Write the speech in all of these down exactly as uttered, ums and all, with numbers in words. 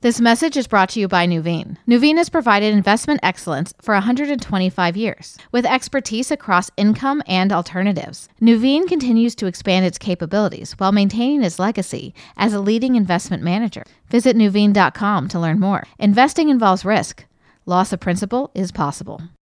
This message is brought to you by Nuveen. Nuveen has provided investment excellence for one hundred twenty-five years, with expertise across income and alternatives. Nuveen continues to expand its capabilities while maintaining its legacy as a leading investment manager. Visit Nuveen dot com to learn more. Investing involves risk. Loss of principal is possible.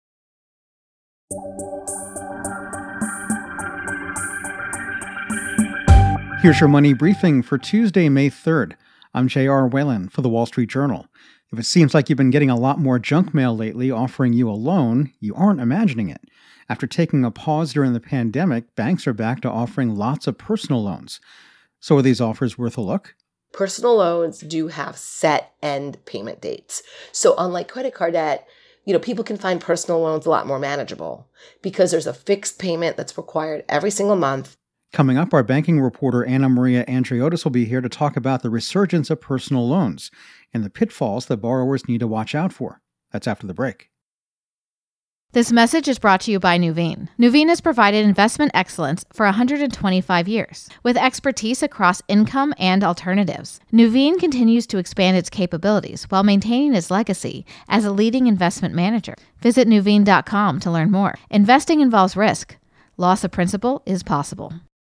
Here's your money briefing for Tuesday, May third. I'm J R. Whalen for The Wall Street Journal. If it seems like you've been getting a lot more junk mail lately offering you a loan, you aren't imagining it. After taking a pause during the pandemic, banks are back to offering lots of personal loans. So are these offers worth a look? Personal loans do have set end payment dates. So unlike credit card debt, you know, people can find personal loans a lot more manageable because there's a fixed payment that's required every single month. Coming up, our banking reporter Anna Maria Andriotis will be here to talk about the resurgence of personal loans and the pitfalls that borrowers need to watch out for. That's after the break. This message is brought to you by Nuveen. Nuveen has provided investment excellence for one hundred twenty-five years, with expertise across income and alternatives. Nuveen continues to expand its capabilities while maintaining its legacy as a leading investment manager. Visit Nuveen dot com to learn more. Investing involves risk. Loss of principal is possible.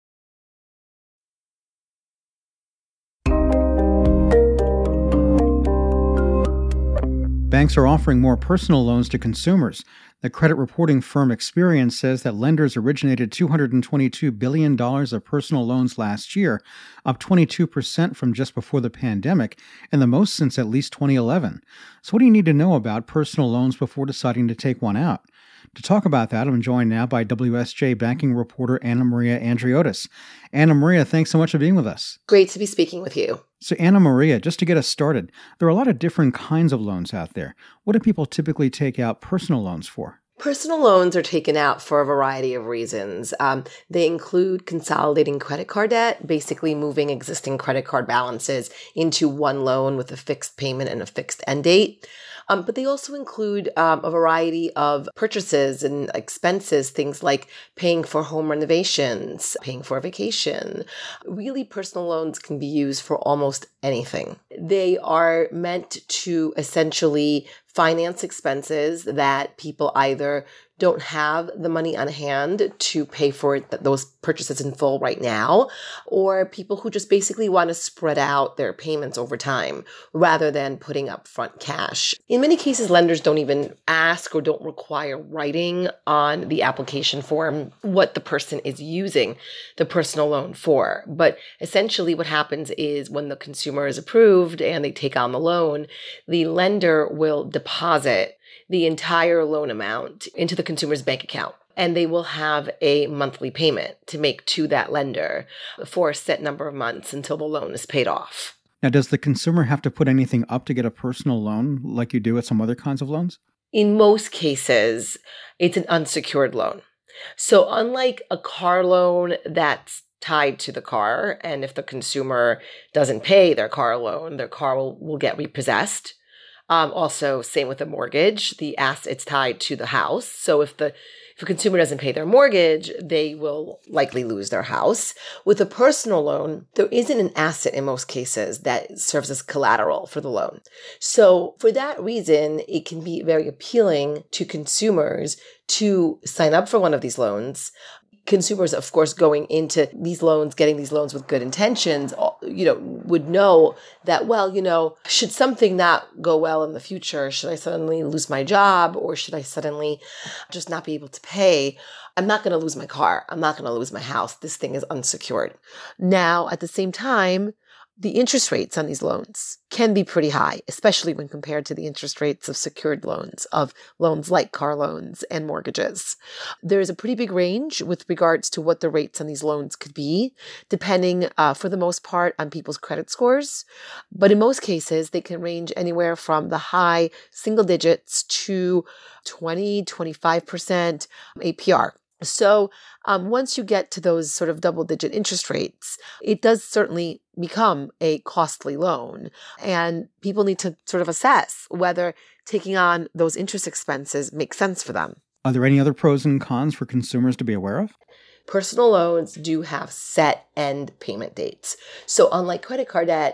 Banks are offering more personal loans to consumers. The credit reporting firm Experian says that lenders originated two hundred twenty-two billion dollars of personal loans last year, up twenty-two percent from just before the pandemic, and the most since at least twenty eleven. So what do you need to know about personal loans before deciding to take one out? To talk about that, I'm joined now by W S J banking reporter Anna Maria Andriotis. Anna Maria, thanks so much for being with us. Great to be speaking with you. So Anna Maria, just to get us started, there are a lot of different kinds of loans out there. What do people typically take out personal loans for? Personal loans are taken out for a variety of reasons. Um, they include consolidating credit card debt, basically moving existing credit card balances into one loan with a fixed payment and a fixed end date. Um, but they also include um, a variety of purchases and expenses, things like paying for home renovations, paying for a vacation. Really, personal loans can be used for almost anything. They are meant to essentially finance expenses that people either don't have the money on hand to pay for those purchases in full right now, or people who just basically want to spread out their payments over time rather than putting up front cash. In many cases, lenders don't even ask or don't require writing on the application form what the person is using the personal loan for. But essentially what happens is when the consumer is approved and they take on the loan, the lender will deposit the entire loan amount into the consumer's bank account. And they will have a monthly payment to make to that lender for a set number of months until the loan is paid off. Now, does the consumer have to put anything up to get a personal loan like you do with some other kinds of loans? In most cases, it's an unsecured loan. So unlike a car loan that's tied to the car, and if the consumer doesn't pay their car loan, their car will, will get repossessed. Um, also, same with a mortgage, the asset it's tied to the house. So if the if a consumer doesn't pay their mortgage, they will likely lose their house. With a personal loan, there isn't an asset in most cases that serves as collateral for the loan. So for that reason, it can be very appealing to consumers to sign up for one of these loans. Consumers, of course, going into these loans, getting these loans with good intentions, you know, would know that, well, you know, should something not go well in the future, should I suddenly lose my job or should I suddenly just not be able to pay? I'm not going to lose my car. I'm not going to lose my house. This thing is unsecured. Now, at the same time, the interest rates on these loans can be pretty high, especially when compared to the interest rates of secured loans, of loans like car loans and mortgages. There is a pretty big range with regards to what the rates on these loans could be, depending, uh, for the most part, on people's credit scores. But in most cases, they can range anywhere from the high single digits to twenty, twenty-five percent A P R. So um, once you get to those sort of double-digit interest rates, it does certainly become a costly loan. And people need to sort of assess whether taking on those interest expenses makes sense for them. Are there any other pros and cons for consumers to be aware of? Personal loans do have set end payment dates. So unlike credit card debt,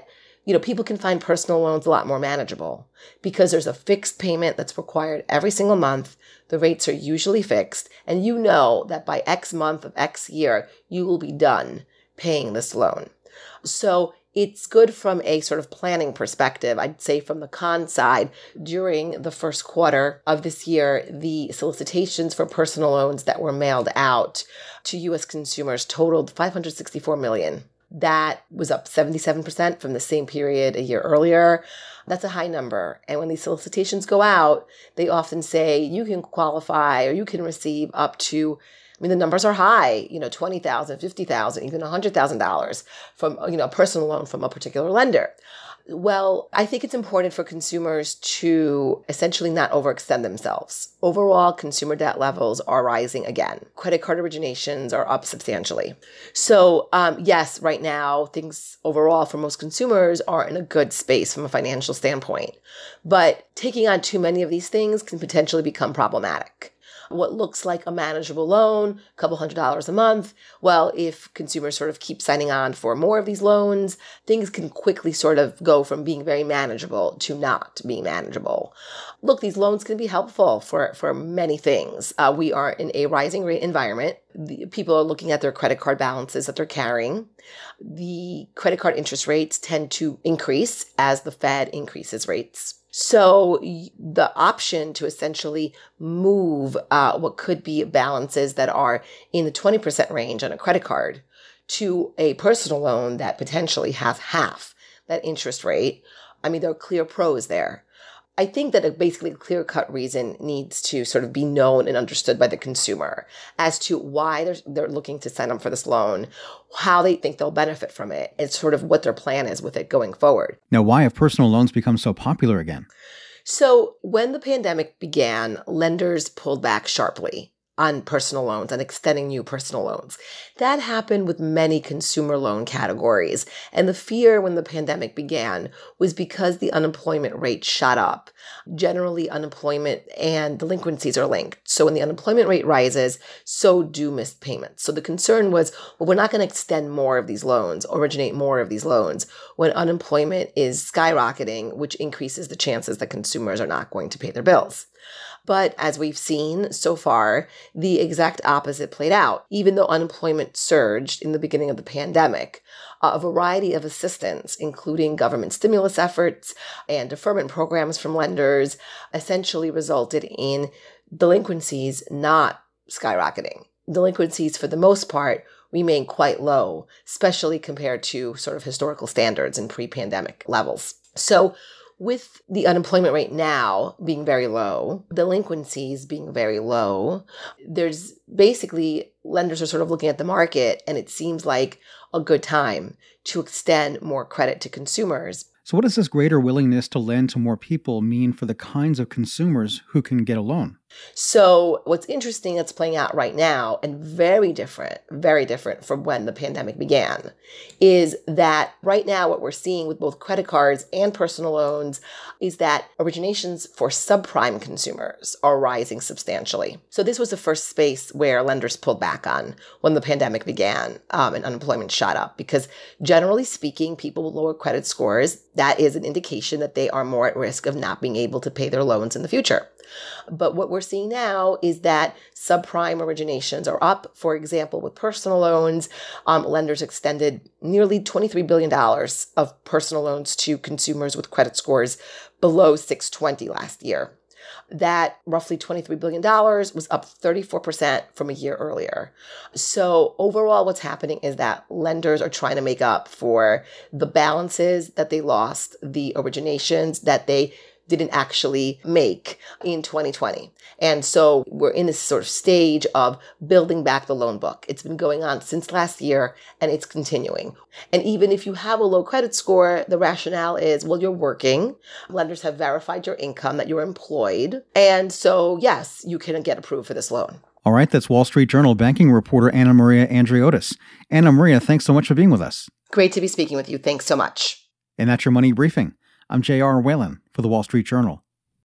you know, people can find personal loans a lot more manageable because there's a fixed payment that's required every single month. The rates are usually fixed, and you know that by X month of X year, you will be done paying this loan. So it's good from a sort of planning perspective. I'd say from the con side, during the first quarter of this year, the solicitations for personal loans that were mailed out to U S consumers totaled five hundred sixty-four million. That was up seventy-seven percent from the same period a year earlier. That's a high number. And when these solicitations go out, they often say you can qualify or you can receive up to, I mean, the numbers are high, you know, twenty thousand dollars, fifty thousand dollars, even one hundred thousand dollars from, you know, a personal loan from a particular lender. Well, I think it's important for consumers to essentially not overextend themselves. Overall, consumer debt levels are rising again. Credit card originations are up substantially. So, um, yes, right now, things overall for most consumers are in a good space from a financial standpoint. But taking on too many of these things can potentially become problematic. What looks like a manageable loan, a couple hundred dollars a month. Well, if consumers sort of keep signing on for more of these loans, things can quickly sort of go from being very manageable to not being manageable. Look, these loans can be helpful for, for many things. Uh, we are in a rising rate environment. The, people are looking at their credit card balances that they're carrying. The credit card interest rates tend to increase as the Fed increases rates. So the option to essentially move uh, what could be balances that are in the twenty percent range on a credit card to a personal loan that potentially has half that interest rate, I mean, there are clear pros there. I think that a basically a clear-cut reason needs to sort of be known and understood by the consumer as to why they're, they're looking to sign up for this loan, how they think they'll benefit from it, and sort of what their plan is with it going forward. Now, why have personal loans become so popular again? So when the pandemic began, lenders pulled back sharply on personal loans and extending new personal loans. That happened with many consumer loan categories. And the fear when the pandemic began was because the unemployment rate shot up. Generally, unemployment and delinquencies are linked. So when the unemployment rate rises, so do missed payments. So the concern was, well, we're not going to extend more of these loans, originate more of these loans when unemployment is skyrocketing, which increases the chances that consumers are not going to pay their bills. But as we've seen so far, the exact opposite played out. Even though unemployment surged in the beginning of the pandemic, a variety of assistance, including government stimulus efforts and deferment programs from lenders, essentially resulted in delinquencies not skyrocketing. Delinquencies, for the most part, remain quite low, especially compared to sort of historical standards and pre-pandemic levels. So with the unemployment rate now being very low, delinquencies being very low, there's basically lenders are sort of looking at the market, and it seems like a good time to extend more credit to consumers. So what does this greater willingness to lend to more people mean for the kinds of consumers who can get a loan? So what's interesting that's playing out right now, and very different, very different from when the pandemic began, is that right now what we're seeing with both credit cards and personal loans is that originations for subprime consumers are rising substantially. So this was the first space where lenders pulled back on when the pandemic began um, and unemployment shot up, because generally speaking, people with lower credit scores, that is an indication that they are more at risk of not being able to pay their loans in the future. But what we're seeing now is that subprime originations are up. For example, with personal loans, um, lenders extended nearly twenty-three billion dollars of personal loans to consumers with credit scores below six twenty last year. That roughly twenty-three billion dollars was up thirty-four percent from a year earlier. So overall, what's happening is that lenders are trying to make up for the balances that they lost, the originations that they didn't actually make in twenty twenty. And so we're in this sort of stage of building back the loan book. It's been going on since last year, and it's continuing. And even if you have a low credit score, the rationale is, well, you're working. Lenders have verified your income, that you're employed. And so, yes, you can get approved for this loan. All right, that's Wall Street Journal banking reporter Anna Maria Andriotis. Anna Maria, thanks so much for being with us. Great to be speaking with you. Thanks so much. And that's your Money Briefing. I'm J R. Whalen for the Wall Street Journal.